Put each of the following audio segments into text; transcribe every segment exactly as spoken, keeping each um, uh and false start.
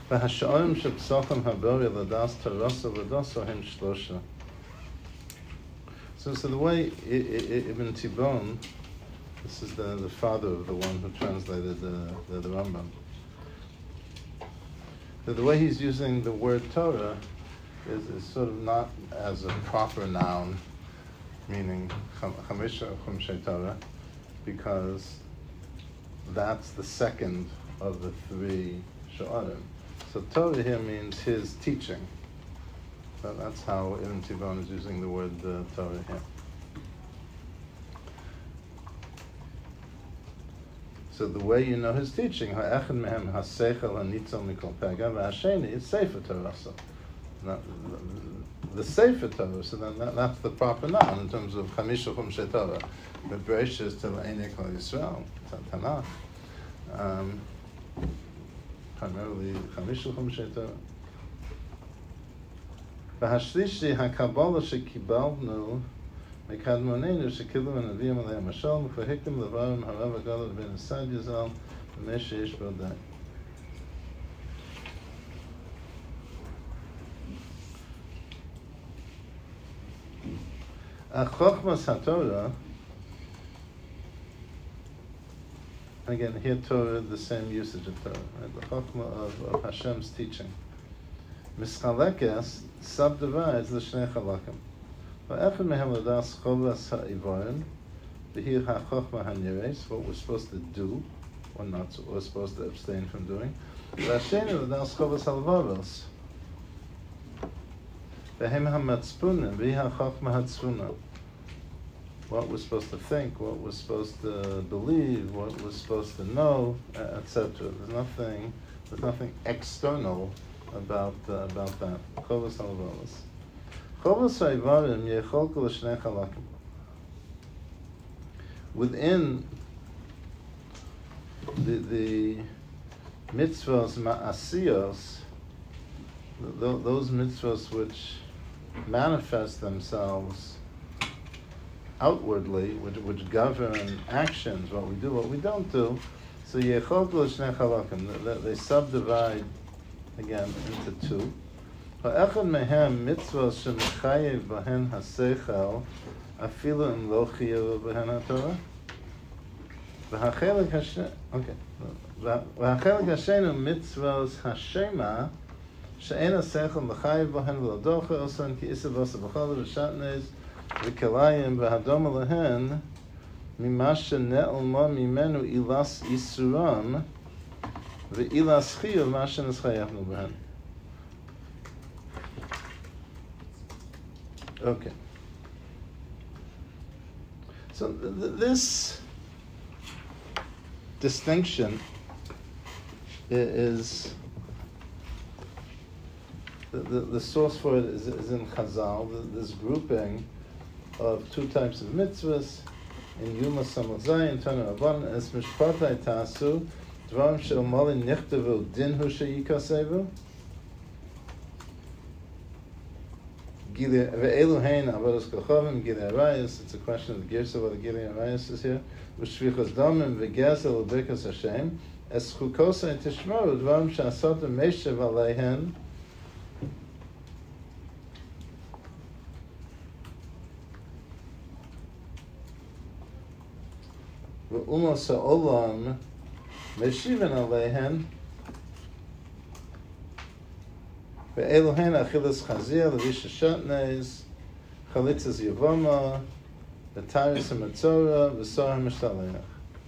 והשעורים שפסוחם הבורא לדס תרסו ודוסו הם שלושה. So, so the way I, I, Ibn Tibbon, this is the, the father of the one who translated the, the, the Rambam, so the way he's using the word Torah is, is sort of not as a proper noun, meaning Chamisha Chumshei Torah, because that's the second of the three Sha'arim. So Torah here means his teaching. So that's how Ibn Tibbon is using the word uh, Torah here. So the way you know his teaching, ha'echad mehem ha'seichel ha'nitzal mikol pega, v'ha'sheni is Sefer Torah. So the Sefer Torah, so then that, that's the proper noun in terms of Chamisha Chumshei Torah. But Bereshis Tel Einei Kol Yisrael, Tanakh. Um, primarily Chamisha Chumshei Torah. והשלישי, הקבלה שקיבלנו מקדמוננו שקיבלו הנביאים עליהם השלום וכהקדם לברם הרב הגדול בן הסעדיה ז"ל במה שיש בו די. החוכמת התורה, again here Torah, the same usage of Torah, right? The chokhmah of, of Hashem's teaching. Mischalekes subdivides l'shnei chalakim. Va'echad mehem l'das chovas ha'ivorim, v'hi ha'chokhmah ha'nireis, what we're supposed to do, or not, or we're supposed to abstain from doing. V'asheni l'das chovas ha'levaros. V'hem ha'matzpunim, v'hi ha'chokhmah ha'tzvuna. What we're supposed to think, what we're supposed to believe, what we're supposed to know, et cetera. There's nothing, there's nothing external about uh, about that. Chovas halavavos. Chovas ha'ivarim yecholku l'shnei chalakim. Within the the mitzvos ma'asiyos, th- those mitzvos which manifest themselves outwardly, which which govern actions, what we do, what we don't do. So yecholku l'shnei chalakim. They, they subdivide again into two. Ha'echad mehem mitzvah shemechayev bahen haseichel afilu im lo chiyav bahen haTorah. V'hachelek hashem, okay. V'hachelek hashenu mitzvahs hashema she'en haseichel mechayev bahen v'lo docha osan ki isa v'osa b'chol v'shatnez v'kelayim v'hadom lehen mimash she'ne'elma mimenu ilas isuram Ve'ilas chiyuv mashen es chayavnu behen. Okay. So th- th- this distinction is the, the, the source for it is, is in Chazal. This grouping of two types of mitzvahs in Yuma Samach Zayin, Tana Rabban, es mishpatai tasu. Dvarim shel malin nechtevu dinhu sheyikasevu. Ve'elu hein avodas kochavim gilei arayos. It's a question of the girsa whether gilei arayos is here. V'shvichas damim v'gezel u'bekas Hashem. Es chukosei tishmaru dvarim she'asotem meishev aleihen. Ve'umos ha'olam Meshiven aleihen, ve'eluhen achilas chazir, levisha shatnez, chalitzas yavama, v'taris ha'matzora, v'sor ha'mishtalech.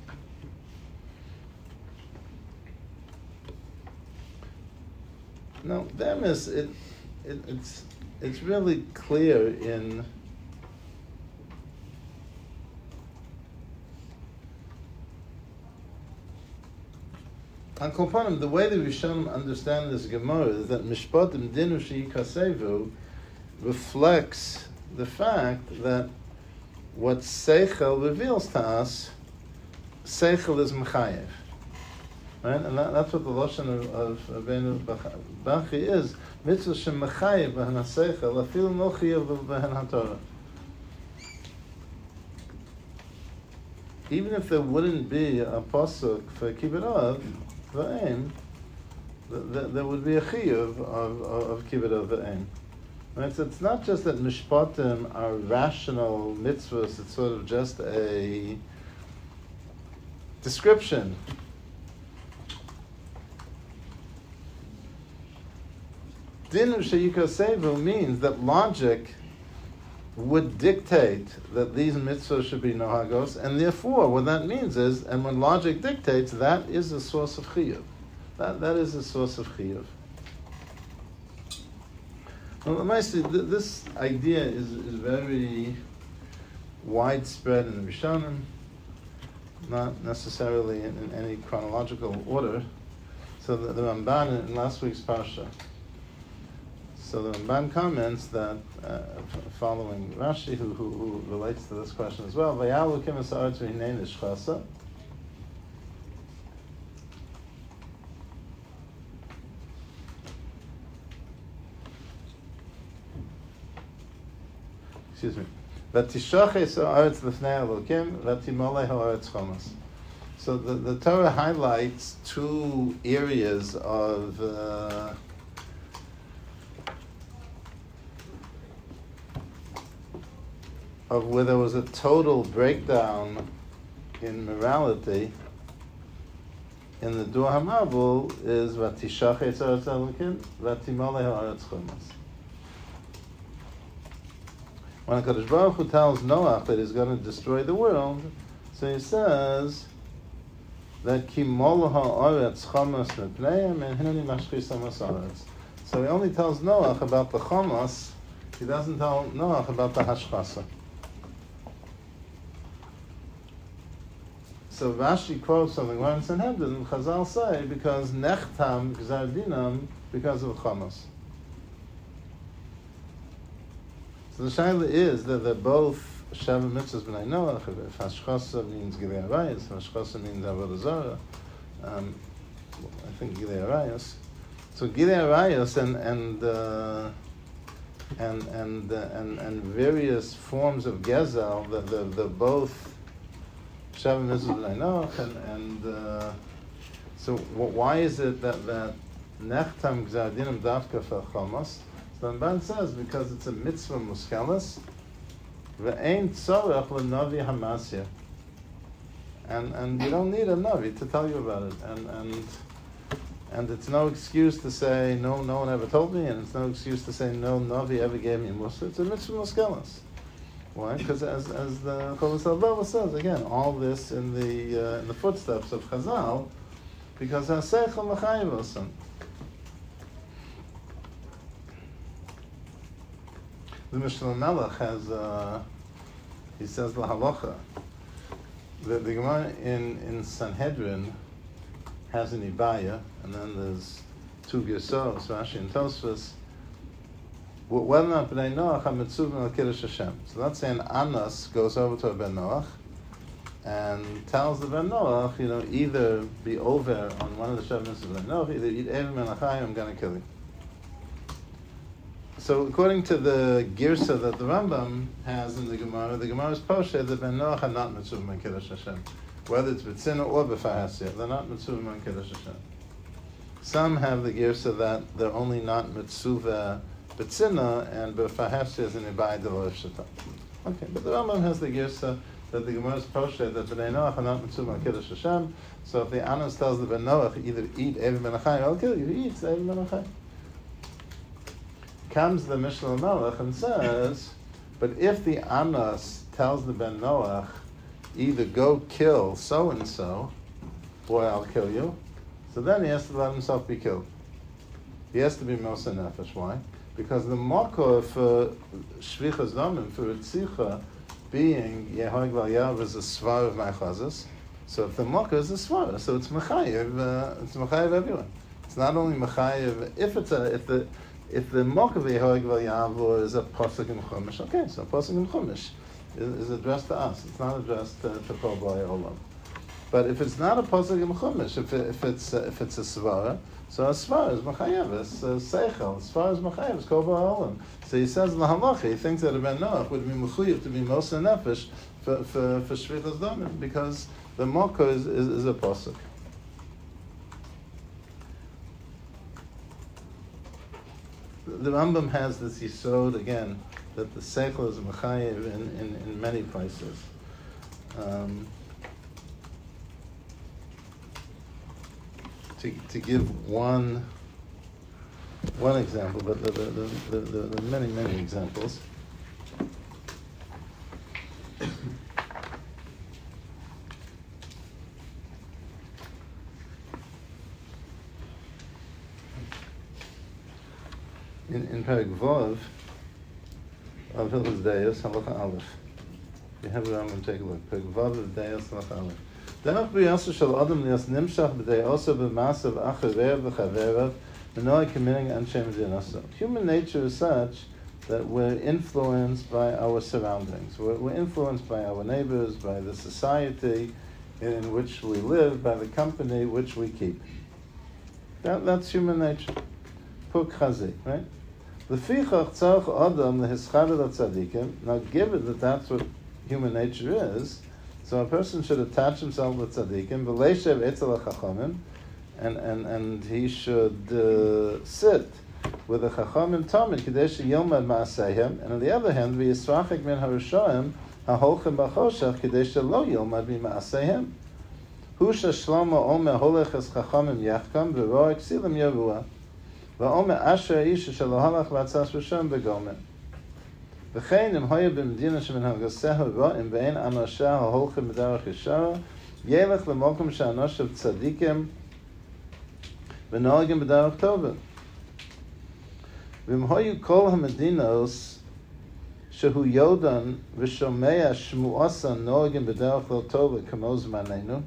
Now, them is it, it, it's it's really clear in On Kopanim, the way the Rishonim understand this Gemara is that Mishpatim Dinu Sheikasevu reflects the fact that what Seichel reveals to us, Seichel is Mechayev. Right? And that, that's what the Lashon of, of Rabbeinu Bachya is. Mitzvah Shem Mechayev B'hen HaSeichel, Afil No Chiyav B'hen HaTorah. Even if there wouldn't be a pasuk for Kibbutz V'aim, th- th- there would be a chiyuv of, of, of kibbud v'ein. Right? So it's not just that mishpatim are rational mitzvahs, it's sort of just a description. Dinu sheyikasevu means that logic would dictate that these mitzvahs should be nohagos, and therefore what that means is, and when logic dictates, that is a source of chiyuv. That, that is a source of chiyuv. Well, this idea is, is very widespread in the Rishonim, not necessarily in, in any chronological order. So the, the Ramban in last week's Parsha, so the Ramban comments that, uh, following Rashi, who, who, who relates to this question as well, Vayalu kim es haaretz v'hinei nishchasa. Excuse me. V'tishaches haaretz l'fnei Elokim, v'timolei haaretz chomas. So the, the Torah highlights two areas of uh, of where there was a total breakdown in morality. In the Dur HaMabul is Vatishachetz haaretz Elokim, v'timolei haaretz chomas. When HaKadosh Baruch Hu tells Noach that he's going to destroy the world, so he says that Ki mol ha'aretz chomas mepneihem and hineni mashchisam ha'aretz. So he only tells Noach about the chomas, he doesn't tell Noach about the hashchasa. So Rashi quotes something where in Sanhedrin, Chazal say, because nechtam gzar dinam, because of chomas. So the shaila is that they're both Sheva mitzvahs b'nai Noach. If hashchasa means gilei arayos, hashchasa means avodah zarah. Um, I think gilei arayos. So gilei arayos and and uh, and and, uh, and and various forms of gezel, they're, they're, they're both Sheva mitzvahs b'nai Noach, and and uh, so why is it that that nechtam gzar dinam davka for chomas? The Ramban says because it's a mitzvah muskelas, ve'ein tzorech lenavi hamasya, and and you don't need a navi to tell you about it, and and and it's no excuse to say no, no one ever told me, and it's no excuse to say no navi ever gave me a mussar. It's a mitzvah muskelas. Why? Because as as the Cholas HaLevavos says again, all this in the uh, in the footsteps of Chazal, because haseichel mechayev osan. The Mishnah Melech has, uh, he says la halacha. The, the Gemara in, in Sanhedrin has an ibaya, and then there's two gersos, Rashi and Tosfos. Whether or not b'nei Noach are mitzuvim al kiddush Hashem. So let's say an anas goes over to a ben Noach and tells the ben Noach, you know, either be over on one of the Shev mitzvahs of ben Noach, either eat evim and achayim, I'm going to kill you. So according to the girsa that the Rambam has in the Gemara, the Gemara is poshed that Ben Noach are not mitzvah and kiddush Hashem, whether it's b'tzina or b'fahasya, they're not mitzvah and kiddush Hashem. Some have the girsa that they're only not mitzvah b'tzina and b'fahasya is an ibai d'lo ifshata. Okay, but the Rambam has the girsa that the Gemara is poshed that Ben Noach are not mitzvah and kiddush Hashem. So if the Anas tells the Ben Noach either eat evim ben achayim, I'll kill you. He eats evim ben achayim. Comes the Mishnah Melech and says, but if the Anas tells the Ben Noach, either go kill so-and-so, or I'll kill you, so then he has to let himself be killed. He has to be Moser Nefesh. Why? Because the Makor for Shvichas Damim, for Ritzicha, being Yehoig Valyav is a Svar of Ma'achazas, so if the Makor is a Svar, so it's Mechayev, uh, it's Mechayev everyone. It's not only Mechayev, if it's a, if the, If the Mok of Yehoig V'Yavor is a Pasuk in Chumash, okay, so Pasuk in Chumash is, is addressed to us. It's not addressed to, to Kol B'Ay Olam. But if it's not a Pasuk in Chumash, if, it, if it's uh, if it's a Svara, so a Svara is Machayev, it's uh, Seichel. Svara is Machayev, it's Kol B'Ay Olam. So he says L'Halacha, he thinks that a Ben Noach would be Mechuyev to be Moser Nefesh for for for Shvichas Damim because the Mok is, is is a Pasuk. the Rambam has this yisod again that the seichel is mechayev in, in, in many places. Um, to to give one one example, but the the, the, the, the, the many many examples. In in Perek Vav of Hilchos Deos, Halacha Aleph. You have it on and take a look. Perek Vav of Deos, Halacha Aleph. Derech b'yaseh shel adam lias nimshach b'deosav b'masav achaveirav v'chaveirav v'noai k'mining anshem dinasa. Human nature is such that we're influenced by our surroundings. We're, we're influenced by our neighbors, by the society in which we live, by the company which we keep. That, that's human nature. Puk chazi, right? L'fichach tzarech adam lehischadel tzadikim. Now, given that that's what human nature is, so a person should attach himself with tzaddikim, v'leishev etzel hachachamim, and and and he should uh, sit with the chachamim tamid k'dei sheyilmad ma'aseihem, and on the other hand, v'yisrachik min harushaim haholchem b'choshech k'dei shelo yilmad ma'aseihem. Hu sheshlomo omer holech es chachamim yachkam v'roik silim yavua. Va'omer asher isha shelo halach v'atzas v'shem begomer. V'chein im hoya b'medina shemin ha'gasehu ro'im v'ein anosha ha'holchem b'derech yeshara yelech l'mokum she'anoshav tzadikim v'noagim b'derech tovim. V'im hoyu kol ha'medinos shehu yodan v'shomea shmu'asa noagim b'derech lo tova kamo zmanenu.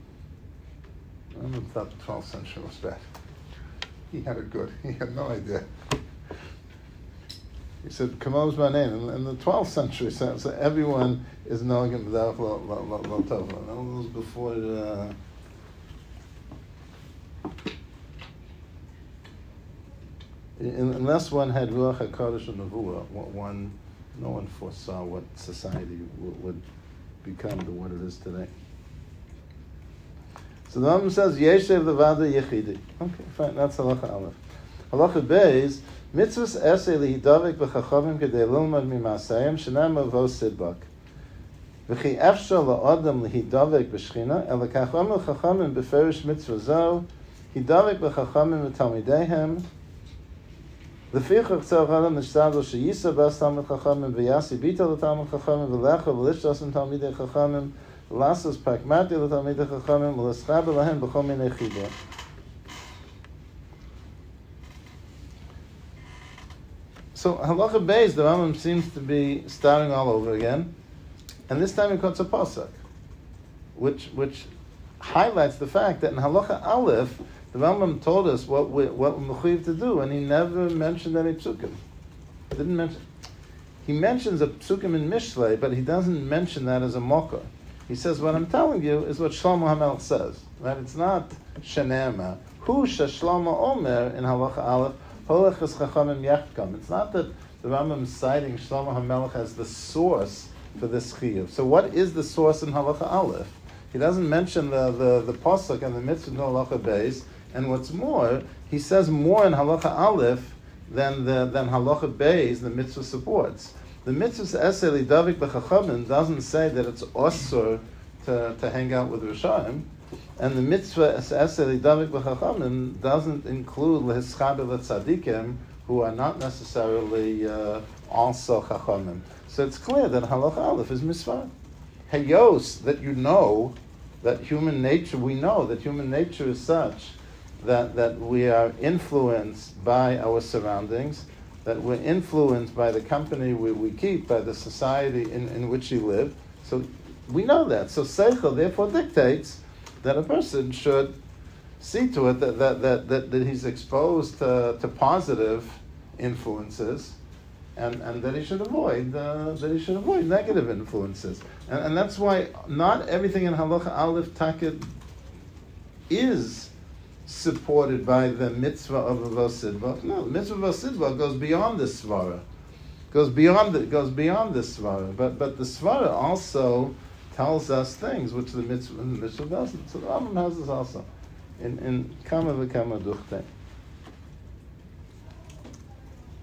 I don't know if that the twelfth century was bad. He had it good. He had no idea. He said, "Kamos Manen." In the twelfth century, so, so everyone is knowing him without lo tova. That was before. Uh, unless one had ruach hakodesh and nevuah, one, no one foresaw what society w- would become to what it is today. So the Rambam says, "Yeshev levada yechidi." Okay, fine. That's halacha aleph. Halacha beis. Mitzvahs esei lihidavik b'chachavim k'dei lilmad mimasayim shenam avos sidbak. V'chi efshar la'adam lihidavik b'shchina el kacham l'chachamim b'ferish mitzvah zo hidavik b'chachamim v'talmideihem l'fichach tzarech adam nishtadol sheyisa bas talmid chachamim v'yasi bita l'talmid chachamim v'lecha v'lishtas l'talmidei chachamim v'lasos pragmati l'talmidei chachamim v'l'schaber lahem b'chol minei chibur. So halacha beis, the Rambam seems to be starting all over again, and this time he quotes a pasuk, which which highlights the fact that in halacha aleph, the Rambam told us what we what we're mechuyev to do, and he never mentioned any psukim. He didn't mention. He mentions a psukim in Mishlei, but he doesn't mention that as a mocker. He says, "What I'm telling you is what Shlomo HaMelech says." Right? It's not shenema. Hu sheshlomo omer in halacha aleph. It's not that the Rambam is citing Shlomo HaMelech as the source for this chiyuv. So what is the source in Halacha Aleph? He doesn't mention the, the, the pasuk and the mitzvah in Halacha Beis, and what's more, he says more in Halacha Aleph than the than Halacha Beis the mitzvah supports. The mitzvah esei lidavik b'chachamim doesn't say that it's osur to, to hang out with Rishaim. And the mitzvah esei lidavik b'chachamim doesn't include lehischaber letzadikim, who are not necessarily uh, also chachamim. So it's clear that halacha aleph is mitzvah. Hayos, that you know that human nature, we know that human nature is such that, that we are influenced by our surroundings, that we're influenced by the company we, we keep, by the society in, in which we live. So we know that. So seichel therefore dictates that a person should see to it that that, that, that, that he's exposed to, to positive influences, and, and that he should avoid uh, that he should avoid negative influences, and, and that's why not everything in halacha aleph takid is supported by the mitzvah of avos sidva. No, the mitzvah of avos sidva goes beyond the svara, goes beyond the, goes beyond the svara, but but the svara also tells us things which the mitzvah, the mitzvah doesn't. So the Rambam has this also in in Kama v'Kama Duchte.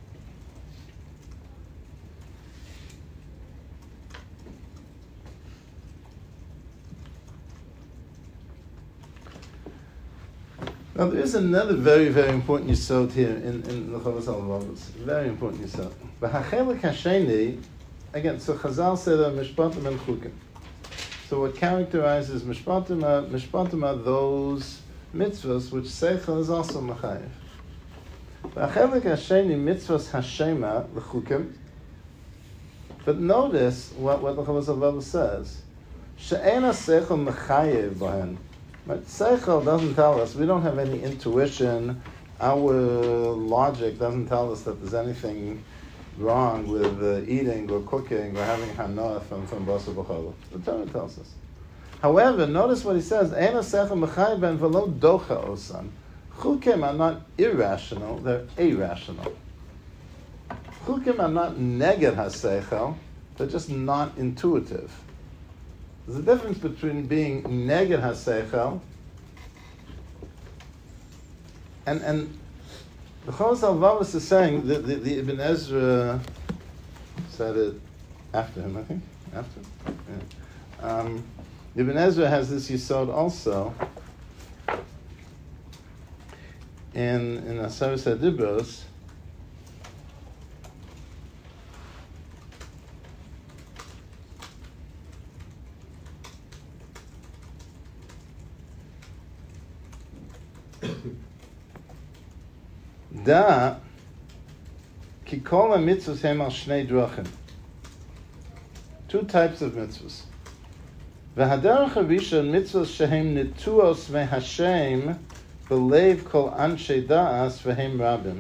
Now there is another very, very important yisod here in, in the Chovos HaLevavos. Very important yisod. V'hachelik hasheni, again, so Chazal said that mishpatim and chukim. So what characterizes mishpatim are, mishpatim are those mitzvahs which seichel is also mechayev. V'hachelik hasheni mitzvahs hashema l'chukim. But notice what, what the Chovos HaLevavos says. She'en ha-seichel mechayev b'hen. But seichel doesn't tell us, we don't have any intuition, our logic doesn't tell us that there's anything wrong with uh, eating or cooking or having hanoah from, from basar b'chol. The Torah tells us. However, notice what he says, Eina seichel mechayev ben v'lo docha osan. Chukim are not irrational, they're irrational. Chukim are not neged ha-seichel, they're just not intuitive. There's a difference between being neged ha-seichel and and the Chovos HaLevavos is saying that the, the Ibn Ezra said it after him, I think, after. Yeah. Um, Ibn Ezra has this yisod also in in Aseres HaDibros. Da ki kol ha-mitzvos hem al shnei drachim. Two types of mitzvahs. V'haderech harishon mitzvos shehem netuos me-Hashem b'leiv kol anshe da'as v'hem rabim.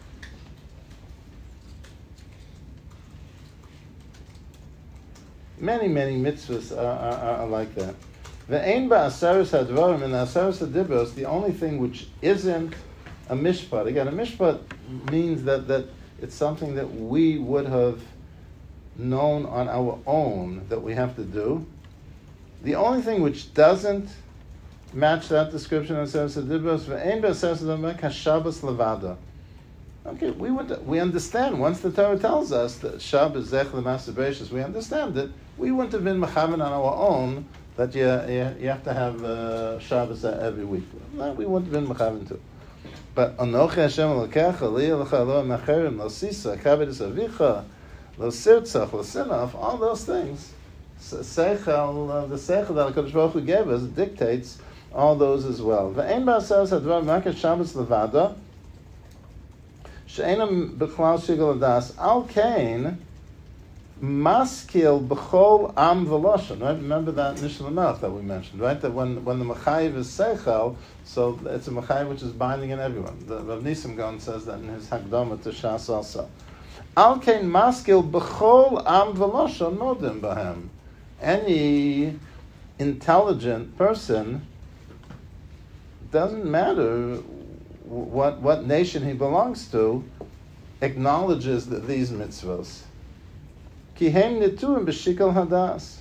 Many, many mitzvahs are, are, are like that. Ve'ein ba'aseres hadvarim, in the Aseres HaDibros, the only thing which isn't a mishpat. Again, a mishpat means that, that it's something that we would have known on our own that we have to do. The only thing which doesn't match that description in Aseres HaDibros, ve'ein ba'aseres hadvarim kashabas levada. Okay, we would we understand once the Torah tells us that Shabbos zech l'maaseh bereishis, we understand that we wouldn't have been mechaven on our own that you, you, you have to have uh, Shabbos every week. No, we wouldn't have been mechaven to. But Anochi Hashem Elokecha, Li Elecha Lo Macherim, Lo Sisa, Kavedis Avicha, Lo Sirtzach, Lo Sinaf, all those things, Seichel, uh, the Seichel that HaKadosh Baruch Hu gave us dictates all those as well. Ve'ein ba'aseres hadvarim makas Shabbos levada, she'enam b'chlal shigol hadas, al kain, maskil b'chol am v'loshen, right? Remember that Mishnah Melech that we mentioned, right? That when, when the Mechayiv is Seichel, so it's a Mechayiv which is binding in everyone. The Rav Nisim Gaon says that in his Hakdama to Shas also. Al kein maskil b'chol am v'loshen modim b'hem. Any intelligent person, doesn't matter what what nation he belongs to, acknowledges that these mitzvahs. Ki hem netuim b'shikol hadas.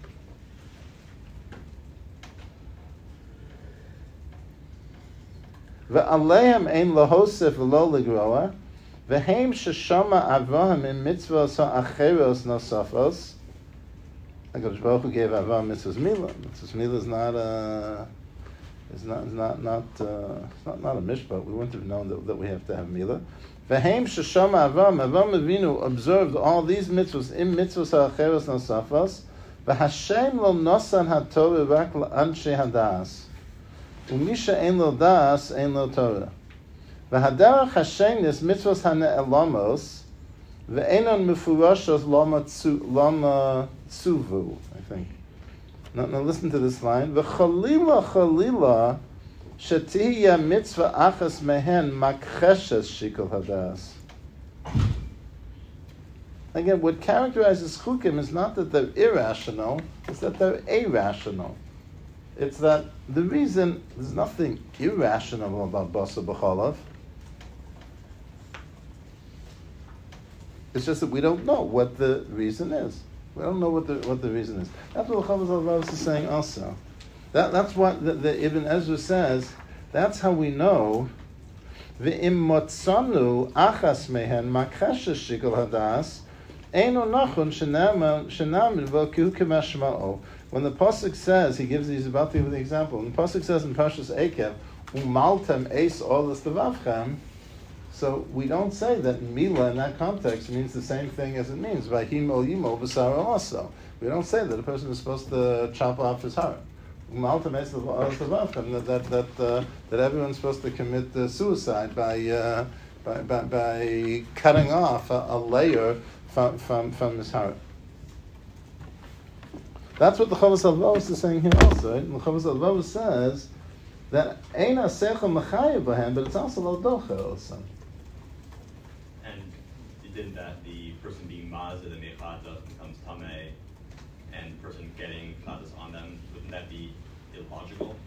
Ve'aleim ein lahosef v'lo legroa. Ve'hem sheshama Avraham in mitzvahs ha'acheros nosafos. HaKadosh Baruch Hu gave Avraham mitzvahs milah. Mitzvahs milah is not a is not is not not uh, it's not not a mishpat. We wouldn't have known that, that we have to have milah. Ve'hem sheshama Avraham, Avraham Avinu observed all these mitzvahs in mitzvahs ha'acheros nosafos. Ve'Hashem lo nosan haTorah rak la'anshe hadas. Umisha ein lo das ein lo Torah. Ve'haderech Hashenis mitzvahs hane'elamos ve'enon mefurashos lama tzuvu, I think. Now, now listen to this line. V'chalila chalila shetihya mitzvah achas mehen makcheshes shikol hadas. Again, what characterizes chukim is not that they're irrational, it's that they're irrational. It's that the reason, there's nothing irrational about basar b'cholav. It's just that we don't know what the reason is. We don't know what the what the reason is. That's what the Chovos HaLevavos is saying also. That that's what the, the Ibn Ezra says. That's how we know. V'im motzanu achas mehen makcheshes shikol hadas eino nachon shenamid v'kihu k'mashma'o. When the pasuk says, he gives, he's about to give the example. When the pasuk says in Parshas Eikev, umaltem eis olas levavchem. So we don't say that Mila in that context means the same thing as it means Vayhim el yimo b'sara also. We don't say that a person is supposed to chop off his heart. Umaltem eis olas levavchem, that that that, uh, that everyone's supposed to commit uh, suicide by, uh, by by by cutting off a, a layer from from from his heart. That's what the Chovos HaLevavos is saying here also. Right? And the Chovos HaLevavos says that Ein HaSeichel Mechayev B'hem, but it's also Lo Docher also. And didn't that the person being mazed the Mechata becomes Tameh, and the person getting Chatas on them, wouldn't that be illogical?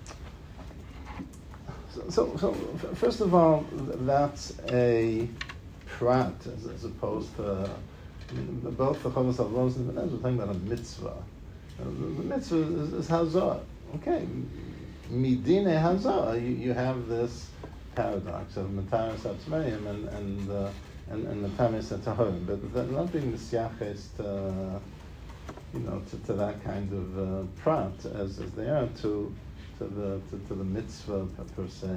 So, so, so first of all, that's a prat as, as opposed to, I mean, both the Chovos HaLevavos and the Menez are talking about a mitzvah. The mitzvah is, is hazah. Okay, midine hazah. You, you have this paradox of mataris atzmeim and and uh, and and mataris atahorim, but they're not being misyaches to, you know, to, to that kind of uh, prat as as they are to to the to, to the mitzvah per, per se.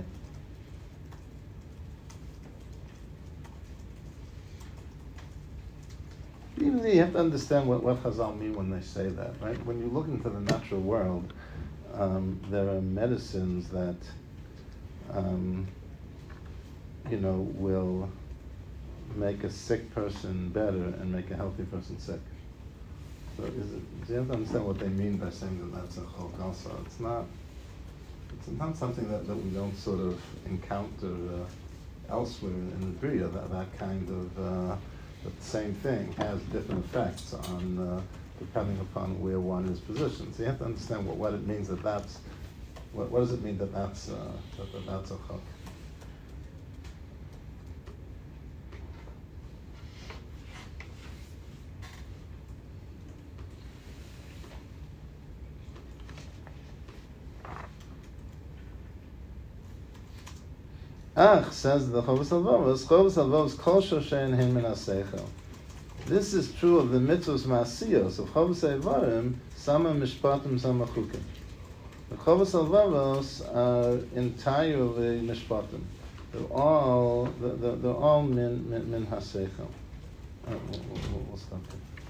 Even you have to understand what, what Chazal mean when they say that, right? When you look into the natural world, um, there are medicines that, um, you know, will make a sick person better and make a healthy person sick. So, is it, do you have to understand what they mean by saying that that's a chok also? It's not. It's not something that, that we don't sort of encounter uh, elsewhere in the Bria. That that kind of. Uh, But the same thing has different effects on uh, depending upon where one is positioned. So you have to understand what, what it means that that's what, what does it mean that that's uh, that, that that's a chok. Ach, says the Chovos HaLevavos, Chovos HaLevavos kol shoshen hin min haseichel. This is true of the mitzvos ma'asiyos, of Chovos HaLevavim, sama mishpatim, sama chukim. The Chovos HaLevavos are entirely mishpatim. They're all, they're, they're all min, min, min haseichel. All right, we'll, we'll, we'll stop here.